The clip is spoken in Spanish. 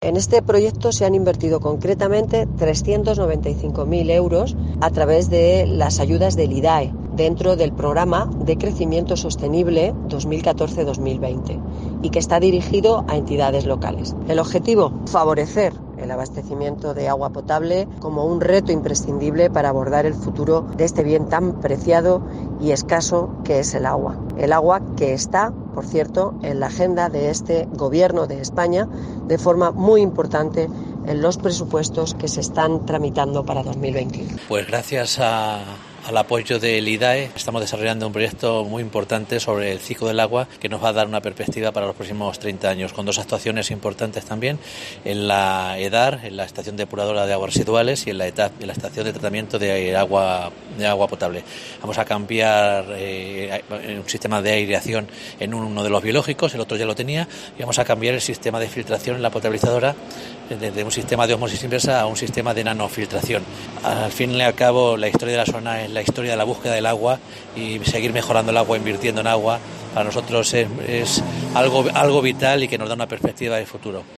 En este proyecto se han invertido concretamente 395.000 euros a través de las ayudas del IDAE, dentro del programa de crecimiento sostenible 2014-2020 y que está dirigido a entidades locales. El objetivo, favorecer el abastecimiento de agua potable como un reto imprescindible para abordar el futuro de este bien tan preciado y escaso que es el agua. El agua que está, por cierto, en la agenda de este Gobierno de España de forma muy importante en los presupuestos que se están tramitando para 2021. Pues gracias al apoyo del IDAE estamos desarrollando un proyecto muy importante sobre el ciclo del agua que nos va a dar una perspectiva para los próximos 30 años, con dos actuaciones importantes también en la EDAR, en la estación depuradora de aguas residuales, y en la ETAP, en la estación de tratamiento de agua potable. Vamos a cambiar un sistema de aireación en uno de los biológicos, el otro ya lo tenía, y vamos a cambiar el sistema de filtración en la potabilizadora de un sistema de osmosis inversa a un sistema de nanofiltración. Al fin y al cabo, la historia de la zona es la historia de la búsqueda del agua, y seguir mejorando el agua, invirtiendo en agua, para nosotros es algo vital y que nos da una perspectiva de futuro.